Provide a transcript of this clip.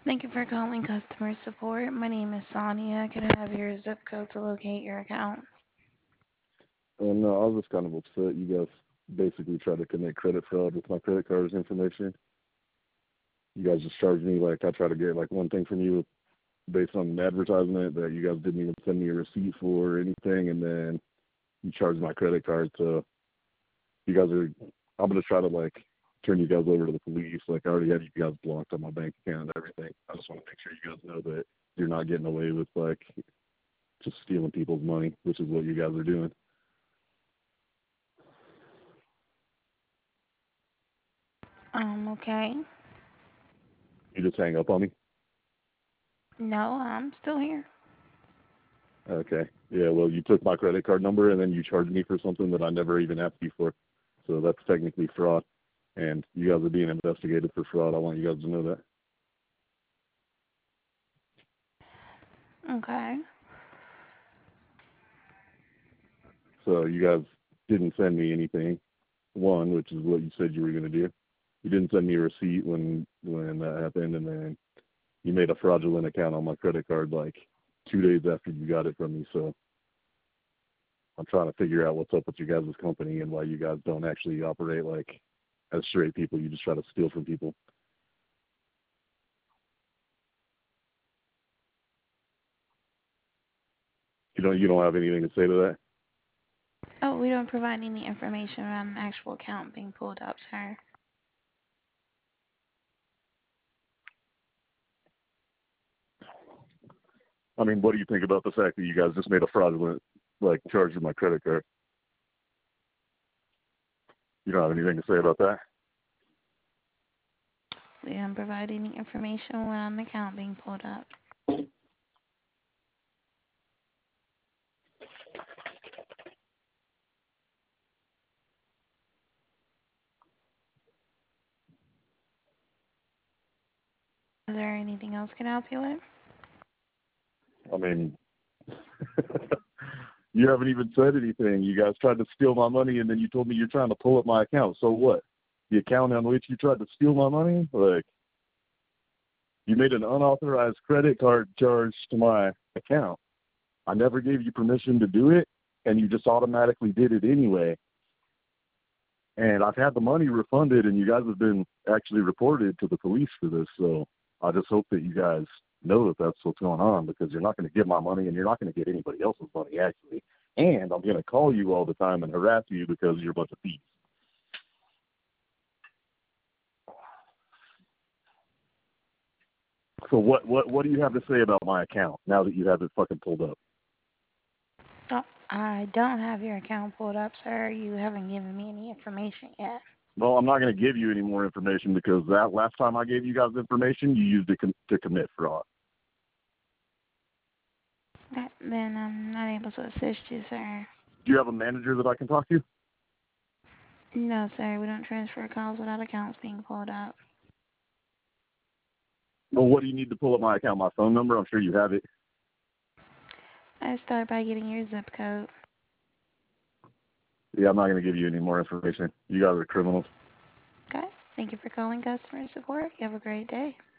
Thank you for calling customer support. My name is Sonia. Can I have your zip code to locate your account? No, I was just kind of upset. You guys basically tried to commit credit fraud with my credit card's information. You guys just charged me like I tried to get like one thing from you based on an advertisement that you guys didn't even send me a receipt for or anything, and then you charged my credit card. So you guys are, I'm gonna try to like turn you guys over to the police. Like I already had you guys blocked on my bank account and everything. I just want to make sure you guys know that you're not getting away with like just stealing people's money, which is what you guys are doing. Okay. You just hang up on me. No, I'm still here. Okay. Yeah, well, you took my credit card number and then you charged me for something that I never even asked you for. So that's technically fraud. And you guys are being investigated for fraud. I want you guys to know that. Okay. So you guys didn't send me anything, one, which is what you said you were going to do. You didn't send me a receipt when that happened, and then you made a fraudulent account on my credit card like 2 days after you got it from me. So I'm trying to figure out what's up with you guys' company and why you guys don't actually operate like as straight people. You just try to steal from people. You don't have anything to say to that? Oh, we don't provide any information around an actual account being pulled up, sir. I mean, what do you think about the fact that you guys just made a fraudulent like charge with my credit card? You don't have anything to say about that? We don't provide any information around an account being pulled up. Is there anything else I can help you with? I mean, you haven't even said anything. You guys tried to steal my money, and then you told me you're trying to pull up my account. So what? The account on which you tried to steal my money? Like, you made an unauthorized credit card charge to my account. I never gave you permission to do it, and you just automatically did it anyway. And I've had the money refunded, and you guys have been actually reported to the police for this. So I just hope that you guys know that that's what's going on, because you're not going to get my money, and you're not going to get anybody else's money, actually. And I'm going to call you all the time and harass you because you're a bunch of thieves. So what do you have to say about my account now that you have it fucking pulled up? Oh, I don't have your account pulled up, sir. You haven't given me any information yet. Well, I'm not going to give you any more information because that last time I gave you guys information, you used it to commit fraud. Then I'm not able to assist you, sir. Do you have a manager that I can talk to? No, sir. We don't transfer calls without accounts being pulled up. Well, what do you need to pull up my account? My phone number? I'm sure you have it. I start by getting your zip code. Yeah, I'm not going to give you any more information. You guys are criminals. Okay. Thank you for calling customer support. You have a great day.